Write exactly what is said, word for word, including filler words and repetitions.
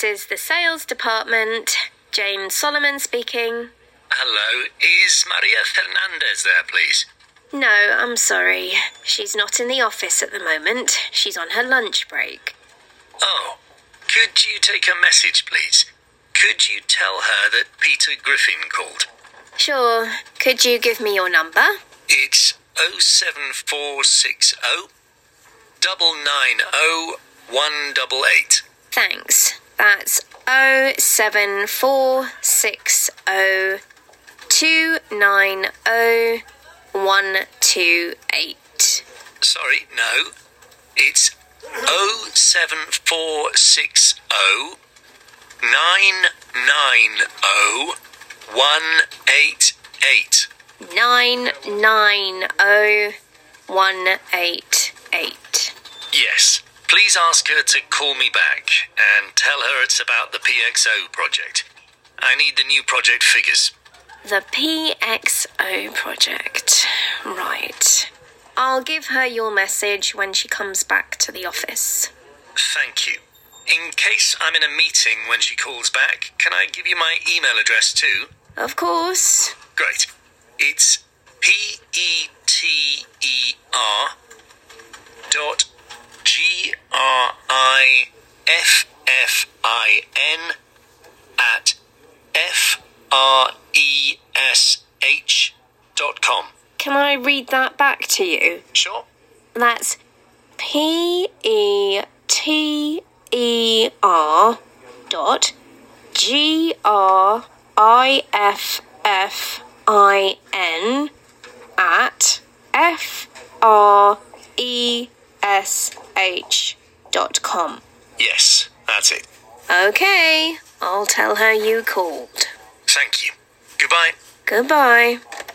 This is the sales department. Jane Solomon speaking. Hello, is Maria Fernandez there, please? No, I'm sorry. She's not in the office at the moment. She's on her lunch break. Oh, could you take a message, please? Could you tell her that Peter Griffin called? Sure. Could you give me your number? It's oh seven four six oh, nine nine oh, one eight eight. Thanks. That's oh seven four six oh, two nine oh, one two eight. Sorry, no. It's oh seven four six oh, nine nine oh, one eight eight. Nine nine oh, one eight eight. Yes. Please ask her to call me back and tell her it's about the P X O project. I need the new project figures. The P X O project. Right. I'll give her your message when she comes back to the office. Thank you. In case I'm in a meeting when she calls back, can I give you my email address too? Of course. Great. It's P E T E R dot G R I F F I N at F R E S H dot com. Can I read that back to you? Sure. That's P E T E R dot G R I F F I N at F R E S H dot com. Yes, that's it. Okay, I'll tell her you called. Thank you. Goodbye. Goodbye.